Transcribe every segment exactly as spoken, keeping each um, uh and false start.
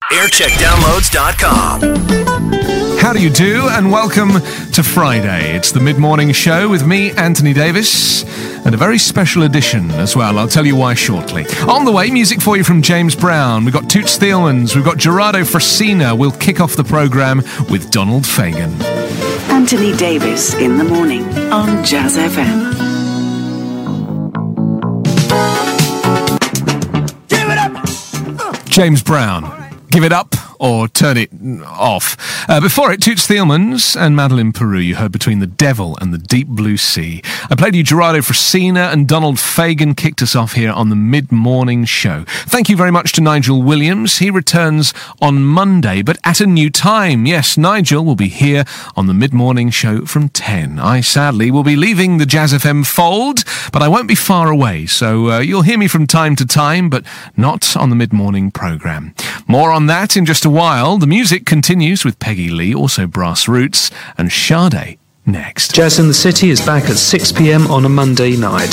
aircheck downloads dot com. How do you do, and welcome to Friday. It's the mid-morning show with me, Anthony Davis, and a very special edition as well. I'll tell you why shortly. On the way, music for you from James Brown. We've got Toots Thielemans, we've got Gerardo Frasina. We'll kick off the programme with Donald Fagen. Anthony Davis in the morning on Jazz F M. James Brown. Give it up or turn it off. Uh, before it, Toots Thielemans and Madeleine Peru. You heard Between the Devil and the Deep Blue Sea. I played you Gerardo Frasina, and Donald Fagen kicked us off here on the mid-morning show. Thank you very much to Nigel Williams. He returns on Monday, but at a new time. Yes, Nigel will be here on the mid-morning show from ten. I sadly will be leaving the Jazz F M fold, but I won't be far away, so uh, you'll hear me from time to time, but not on the mid-morning programme. More on that in just a while. The music continues with Peggy Lee, also Brass Roots, and Sade next. Jazz in the City is back at six p.m. on a Monday night.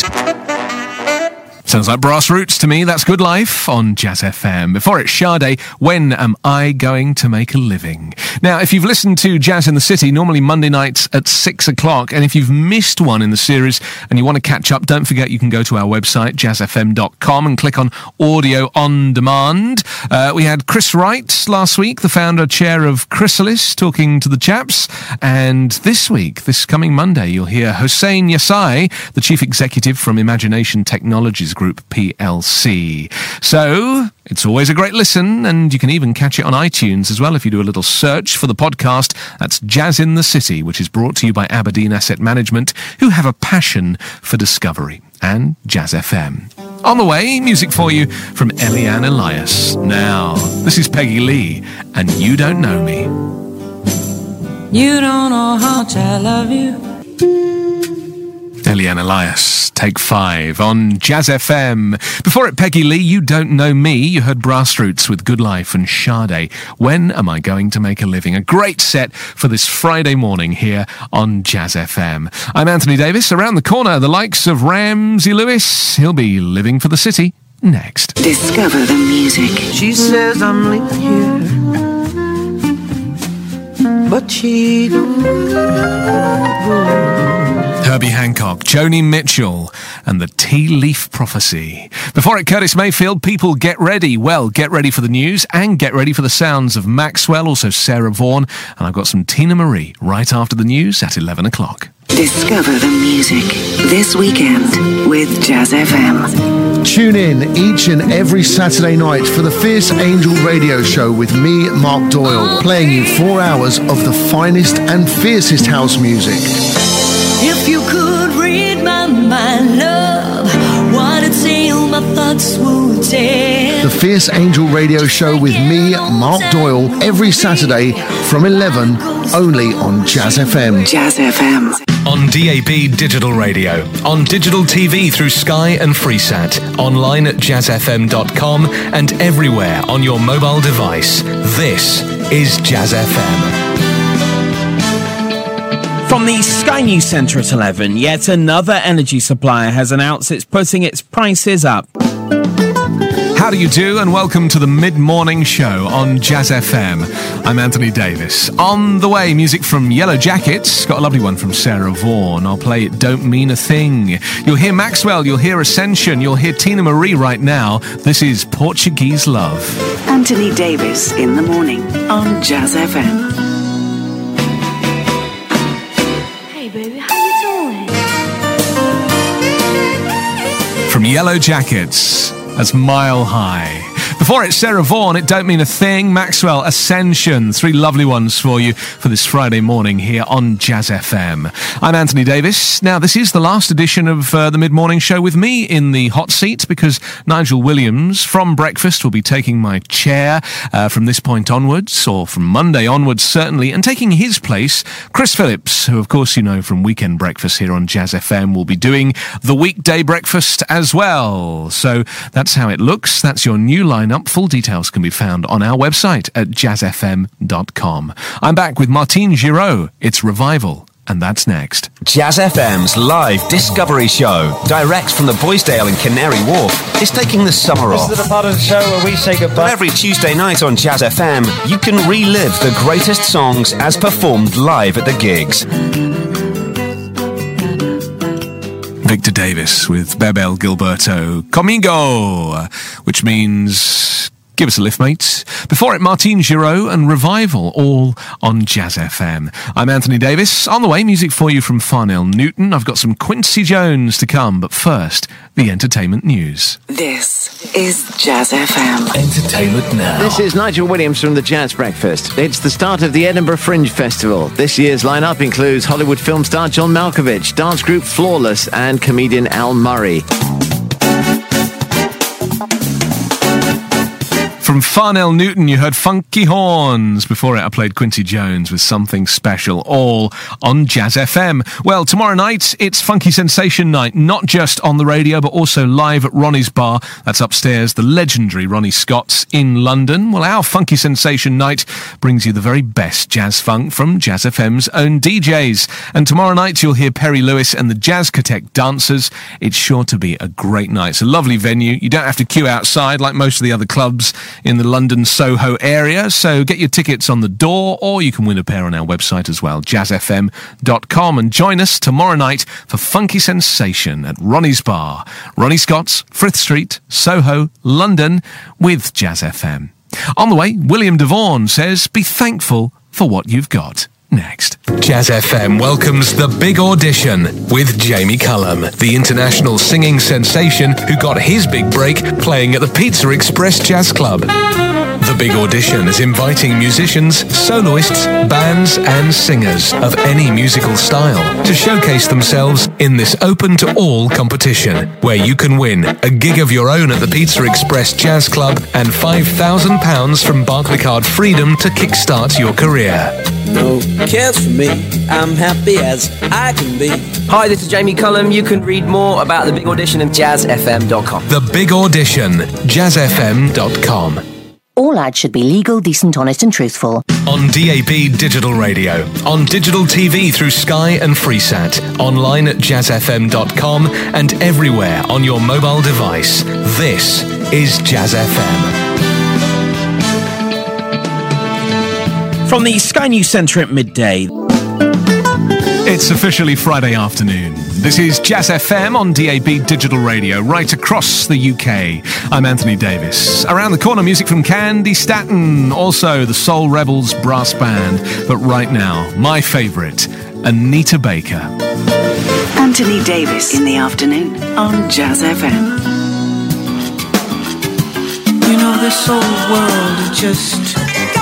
Sounds like Brass Roots to me. That's Good Life on Jazz F M. Before it, Sade, When Am I Going to Make a Living? Now, if you've listened to Jazz in the City, normally Monday nights at six o'clock, and if you've missed one in the series and you want to catch up, don't forget you can go to our website, jazz f m dot com, and click on Audio on Demand. Uh, we had Chris Wright last week, the founder chair of Chrysalis, talking to the chaps, and this week, this coming Monday, you'll hear Hossein Yassai, the chief executive from Imagination Technologies Group P L C. So, it's always a great listen, and you can even catch it on iTunes as well if you do a little search for the podcast. That's Jazz in the City, which is brought to you by Aberdeen Asset Management, who have a passion for discovery, and Jazz F M. On the way, music for you from Eliane Elias. Now, this is Peggy Lee, and You Don't Know Me. You don't know how much I love you. Eliane Elias, Take Five on Jazz F M. Before it, Peggy Lee, You Don't Know Me. You heard Brass Roots with Good Life and Sade, When Am I Going to Make a Living? A great set for this Friday morning here on Jazz F M. I'm Anthony Davis. Around the corner, the likes of Ramsey Lewis. He'll be Living for the City next. Discover the music. She says I'm living here, but she don't know. Herbie Hancock, Joni Mitchell, and the Tea Leaf Prophecy. Before it, Curtis Mayfield, people get ready. Well, get ready for the news and get ready for the sounds of Maxwell, also Sarah Vaughan, and I've got some Tina Marie right after the news at eleven o'clock. Discover the music this weekend with Jazz F M. Tune in each and every Saturday night for the Fierce Angel radio show with me, Mark Doyle, playing you four hours of the finest and fiercest house music. If you could read my mind, love, what a tale my thoughts would tell. The Fierce Angel radio show with me, Mark Doyle, every Saturday from eleven, only on Jazz F M. Jazz F M. On D A B Digital Radio, on digital T V through Sky and Freesat, online at jazz f m dot com, and everywhere on your mobile device. This is Jazz F M. From the Sky News Centre at eleven, yet another energy supplier has announced it's putting its prices up. How do you do, and welcome to the mid-morning show on Jazz F M. I'm Anthony Davis. On the way, music from Yellow Jackets. Got a lovely one from Sarah Vaughan. I'll play It Don't Mean a Thing. You'll hear Maxwell, you'll hear Ascension, you'll hear Tina Marie right now. This is Portuguese Love. Anthony Davis in the morning on Jazz F M. Baby, how you doing? From Yellow Jackets, that's Mile High. Before it, Sarah Vaughan, It Don't Mean a Thing, Maxwell, Ascension. Three lovely ones for you for this Friday morning here on Jazz F M. I'm Anthony Davis. Now, this is the last edition of uh, the mid-morning show with me in the hot seat because Nigel Williams from Breakfast will be taking my chair uh, from this point onwards, or from Monday onwards certainly, and taking his place, Chris Phillips, who of course you know from Weekend Breakfast here on Jazz F M, will be doing the weekday breakfast as well. So that's how it looks. That's your new lineup. Full details can be found on our website at jazz f m dot com. I'm back with Martine Giraud. It's Revival and that's next. Jazz F M's live Discovery Show, direct from the Boysdale and Canary Wharf, is taking the summer off. This is the part of the show where we say goodbye. But every Tuesday night on Jazz F M, you can relive the greatest songs as performed live at the gigs. Victor Davis with Bebel Gilberto, Conmigo, which means give us a lift, mate. Before it, Martine Giraud and Revival, all on Jazz F M. I'm Anthony Davis. On the way, music for you from Farnell Newton. I've got some Quincy Jones to come, but first, the entertainment news. This is Jazz F M. Entertainment now. This is Nigel Williams from the Jazz Breakfast. It's the start of the Edinburgh Fringe Festival. This year's lineup includes Hollywood film star John Malkovich, dance group Flawless, and comedian Al Murray. From Farnell Newton, you heard Funky Horns. Before it, I played Quincy Jones with Something Special, all on Jazz F M. Well, tomorrow night, it's Funky Sensation Night, not just on the radio, but also live at Ronnie's Bar. That's upstairs, the legendary Ronnie Scott's in London. Well, our Funky Sensation Night brings you the very best jazz funk from Jazz F M's own D Js. And tomorrow night, you'll hear Perry Lewis and the Jazzcotech Dancers. It's sure to be a great night. It's a lovely venue. You don't have to queue outside like most of the other clubs in the London Soho area, so get your tickets on the door, or you can win a pair on our website as well, jazz f m dot com, and join us tomorrow night for Funky Sensation at Ronnie's Bar, Ronnie Scott's, Frith Street, Soho, London, with Jazz F M. On the way, William DeVaughn says, be thankful for what you've got. Next. Jazz F M welcomes The Big Audition with Jamie Cullum, the international singing sensation who got his big break playing at the Pizza Express Jazz Club. The Big Audition is inviting musicians, soloists, bands and singers of any musical style to showcase themselves in this open-to-all competition, where you can win a gig of your own at the Pizza Express Jazz Club and five thousand pounds from Barclaycard Freedom to kickstart your career. No cares for me, I'm happy as I can be. Hi, this is Jamie Cullum. You can read more about The Big Audition at jazz f m dot com. The Big Audition, jazz f m dot com. All ads should be legal, decent, honest and truthful. On D A B Digital Radio, on digital T V through Sky and Freesat, online at jazz f m dot com, and everywhere on your mobile device. This is Jazz F M. From the Sky News Centre at midday. It's officially Friday afternoon. This is Jazz F M on D A B Digital Radio, right across the U K. I'm Anthony Davis. Around the corner, music from Candy Staton, also the Soul Rebels Brass Band. But right now, my favourite, Anita Baker. Anthony Davis in the afternoon on Jazz F M. You know this whole world is just...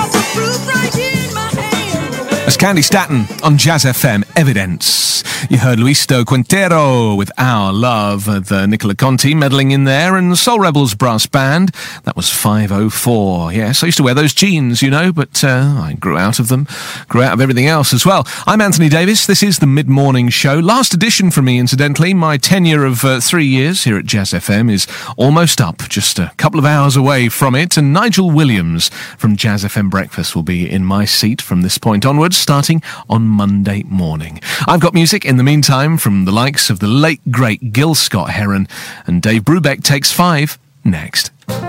That's Candy Staton on Jazz F M, Evidence. You heard Luisto Quintero with Our Love, the Nicola Conti meddling in there, and Soul Rebels Brass Band. That was five oh four. Yes, I used to wear those jeans, you know, but uh, I grew out of them, grew out of everything else as well. I'm Anthony Davis. This is the Mid-Morning Show. Last edition for me, incidentally. My tenure of uh, three years here at Jazz F M is almost up, just a couple of hours away from it, and Nigel Williams from Jazz F M Breakfast will be in my seat from this point onwards, starting on Monday morning. I've got music in the meantime from the likes of the late, great Gil Scott-Heron, and Dave Brubeck takes five next.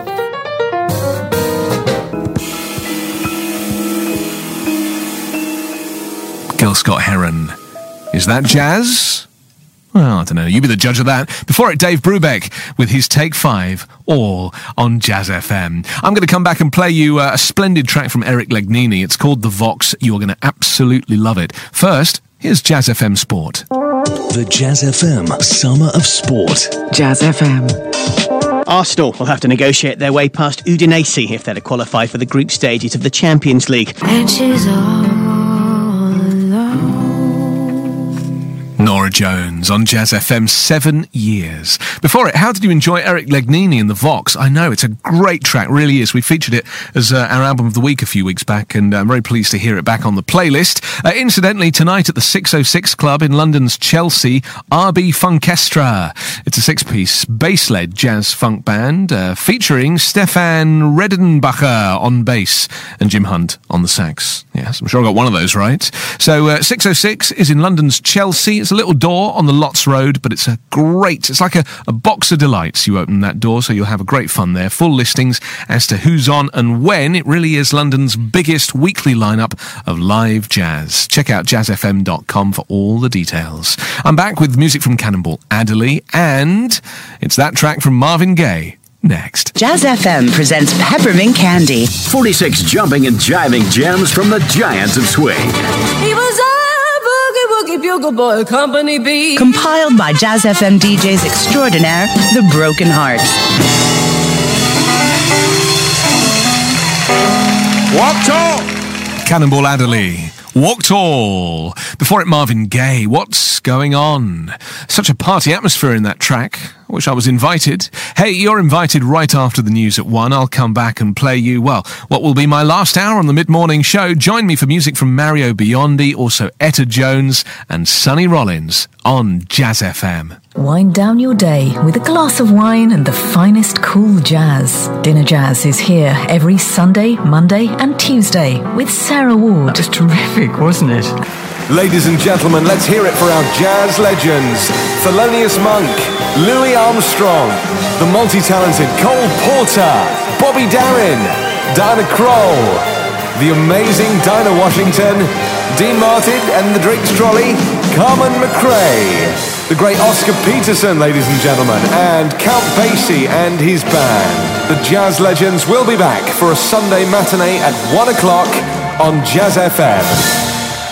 Gil Scott-Heron. Is that jazz? Well, I don't know. You be the judge of that. Before it, Dave Brubeck with his Take Five, all on Jazz F M. I'm going to come back and play you uh, a splendid track from Eric Legnini. It's called The Vox. You're going to absolutely love it. First, here's Jazz F M Sport. The Jazz F M Summer of Sport. Jazz F M. Arsenal will have to negotiate their way past Udinese if they're to qualify for the group stages of the Champions League. And she's all alone. Nora Jones on Jazz F M, seven years. Before it, how did you enjoy Eric Legnini and the Vox? I know, it's a great track, really is. We featured it as uh, our album of the week a few weeks back, and I'm very pleased to hear it back on the playlist. Uh, incidentally, tonight at the six oh six Club in London's Chelsea, R B Funkestra. It's a six-piece bass-led jazz funk band uh, featuring Stefan Redenbacher on bass and Jim Hunt on the sax. Yes, I'm sure I got one of those right. So uh, six oh six is in London's Chelsea. It's a little door on the Lotts Road, but it's a great, it's like a, a box of delights. You open that door, so you'll have a great fun there. Full listings as to who's on and when. It really is London's biggest weekly lineup of live jazz. Check out jazz f m dot com for all the details. I'm back with music from Cannonball Adderley, and it's that track from Marvin Gaye. Next. Jazz F M presents Peppermint Candy. forty-six jumping and jiving gems from the giants of swing. He was a boogie woogie bugle boy, company B. Compiled by Jazz F M D Js extraordinaire, The Broken Hearts. Walk tall! Cannonball Adderley. Walk Tall. Before it, Marvin Gaye. What's going on? Such a party atmosphere in that track. I wish I was invited. Hey, you're invited right after the news at one. I'll come back and play you, well, what will be my last hour on the mid-morning show. Join me for music from Mario Biondi, also Etta Jones and Sonny Rollins on Jazz F M. Wind down your day with a glass of wine and the finest cool jazz. Dinner Jazz is here every Sunday, Monday and Tuesday with Sarah Ward. That was terrific, wasn't it? Ladies and gentlemen, let's hear it for our jazz legends. Thelonious Monk, Louis Armstrong, the multi-talented Cole Porter, Bobby Darin, Diana Kroll, the amazing Dinah Washington, Dean Martin and the Drake's Trolley, Carmen McRae, the great Oscar Peterson, ladies and gentlemen, and Count Basie and his band. The Jazz Legends will be back for a Sunday matinee at one o'clock on Jazz F M.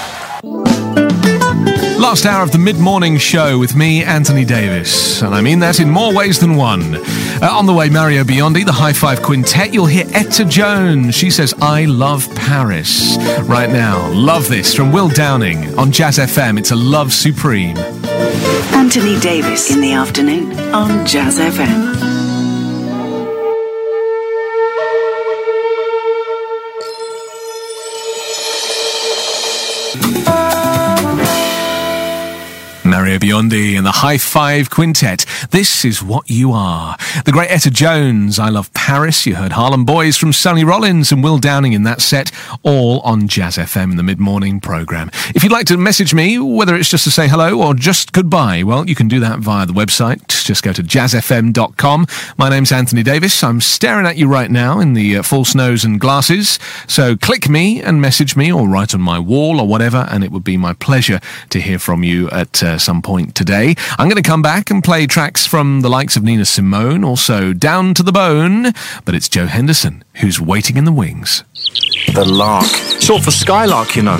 Last hour of the mid-morning show with me, Anthony Davis. And I mean that in more ways than one. Uh, on the way, Mario Biondi, the High Five Quintet. You'll hear Etta Jones. She says, I love Paris. Right now, love this from Will Downing on Jazz F M. It's a love supreme. Anthony Davis in the afternoon on Jazz F M. Mario Biondi and the High Five Quintet. This is what you are. The great Etta Jones, I Love Paris. You heard Harlem Boys from Sonny Rollins and Will Downing in that set, all on Jazz F M in the mid-morning programme. If you'd like to message me, whether it's just to say hello or just goodbye, well, you can do that via the website. Just go to jazz f m dot com. My name's Anthony Davis. I'm staring at you right now in the uh, false nose and glasses. So click me and message me or write on my wall or whatever, and it would be my pleasure to hear from you at uh, some point today. I'm going to come back and play tracks from the likes of Nina Simone, also Down to the Bone, but it's Joe Henderson who's waiting in the wings. The Lark. Short for Skylark, you know.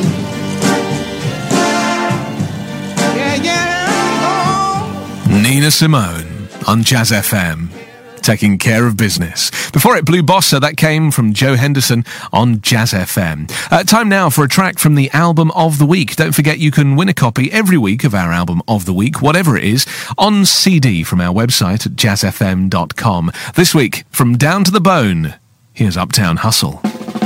Yeah, yeah. Nina Simone on Jazz F M. Taking care of business. Before it, Blue Bossa, that came from Joe Henderson on Jazz F M. Uh, time now for a track from the Album of the Week. Don't forget you can win a copy every week of our Album of the Week, whatever it is, on C D from our website at jazz f m dot com. This week, from Down to the Bone, here's Uptown Hustle.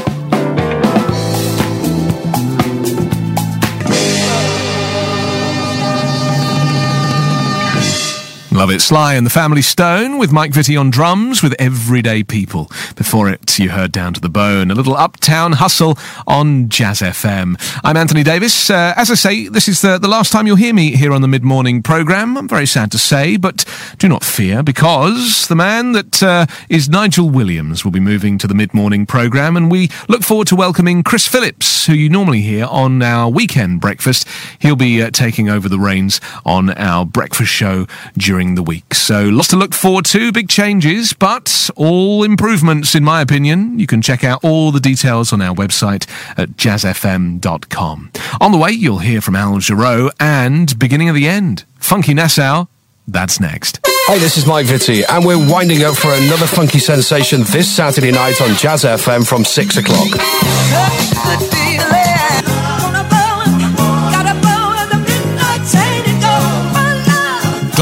Love it. Sly and the Family Stone with Mike Vitti on drums with Everyday People. Before it, you heard Down to the Bone, a little Uptown Hustle on Jazz F M. I'm Anthony Davis. Uh, as I say, this is the, the last time you'll hear me here on the mid-morning programme. I'm very sad to say, but do not fear, because the man that uh, is Nigel Williams will be moving to the mid-morning programme, and we look forward to welcoming Chris Phillips, who you normally hear on our weekend breakfast. He'll be uh, taking over the reins on our breakfast show during the week. So lots to look forward to, big changes, but all improvements in my opinion. You can check out all the details on our website at jazz f m dot com. On the way, you'll hear from Al Jarreau and Beginning of the End. Funky Nassau, that's next. Hey, this is Mike Vitti, and we're winding up for another funky sensation this Saturday night on Jazz F M from six o'clock.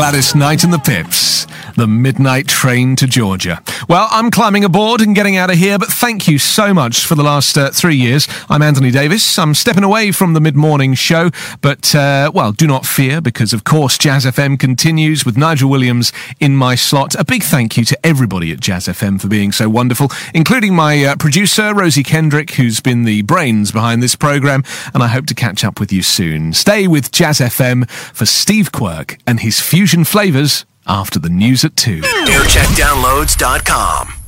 Gladys Knight and the Pips, the midnight train to Georgia. Well, I'm climbing aboard and getting out of here, but thank you so much for the last uh, three years. I'm Anthony Davis. I'm stepping away from the mid-morning show, but, uh, well, do not fear, because, of course, Jazz F M continues with Nigel Williams in my slot. A big thank you to everybody at Jazz F M for being so wonderful, including my uh, producer, Rosie Kendrick, who's been the brains behind this programme, and I hope to catch up with you soon. Stay with Jazz F M for Steve Quirk and his fusion flavours after the news at two. aircheck downloads dot com